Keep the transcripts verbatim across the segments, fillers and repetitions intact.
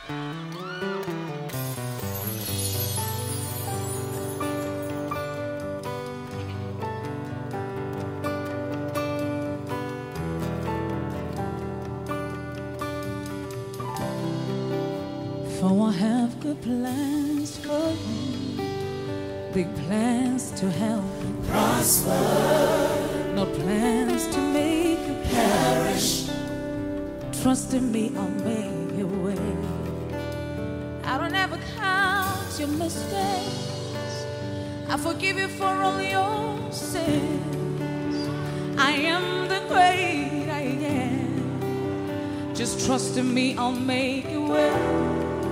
For I have good plans for you, big plans to help you prosper, not plans to make you perish. Trust in me, I'll make your way. I don't ever count your mistakes, I forgive you for all your sins. I am the great I am. Just trust in me, I'll make your way.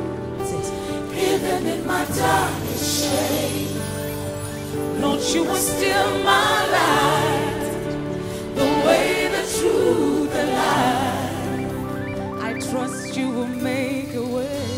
Even in my darkest shade, Lord, you are still my light, the way, the truth, the light. I trust you will make a way.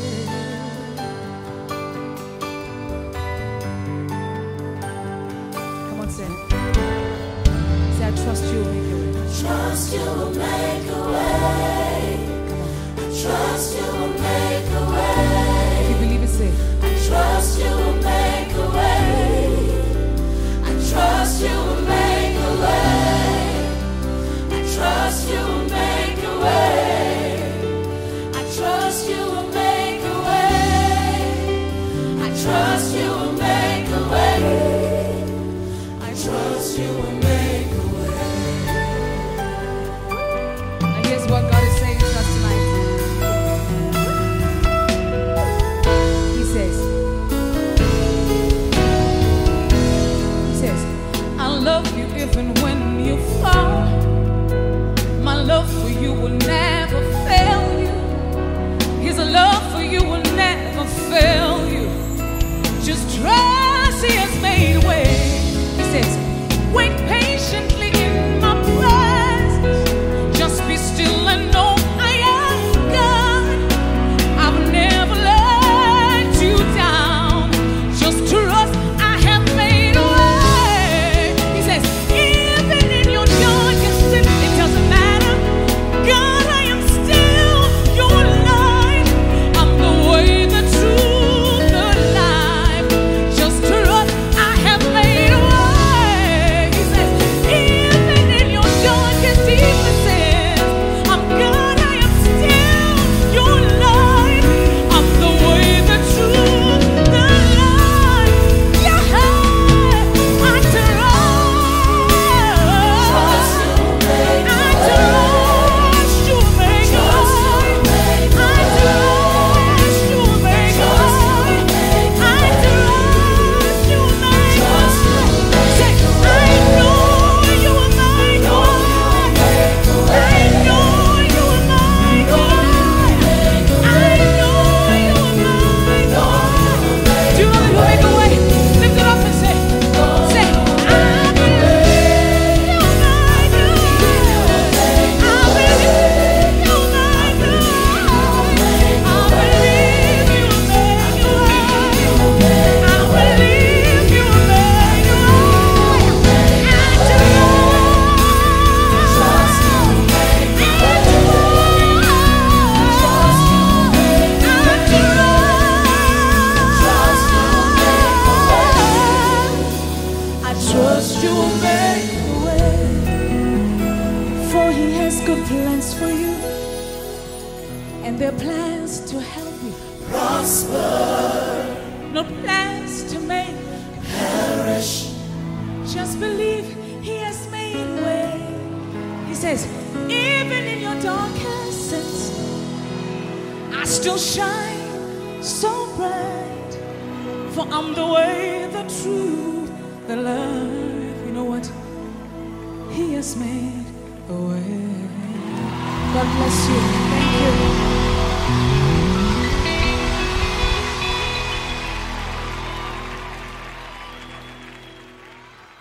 Come on, say it. Say, I trust you will make a way. I trust you will make a way. I trust you will make a way. I trust you will make a way. I trust you will make a way. I trust you will make a way. I trust you will make a way. I trust you will make a way. I trust you will make a way. And here's what God is saying to us tonight. Even when you fall, my love for you will never fail you. His love for you will never fail you. Just trust He has made a way. He says, wait patiently in my presence. Just be still and know I am God. I will never let you down. Just trust I have made a way. He says, plans for you, and they're plans to help you prosper, no plans to make perish. Just believe He has made a way. He says, even in your darkest sins, I still shine so bright, for I'm the way, the truth, the life. You know what? He has made a way. God bless you. Thank you.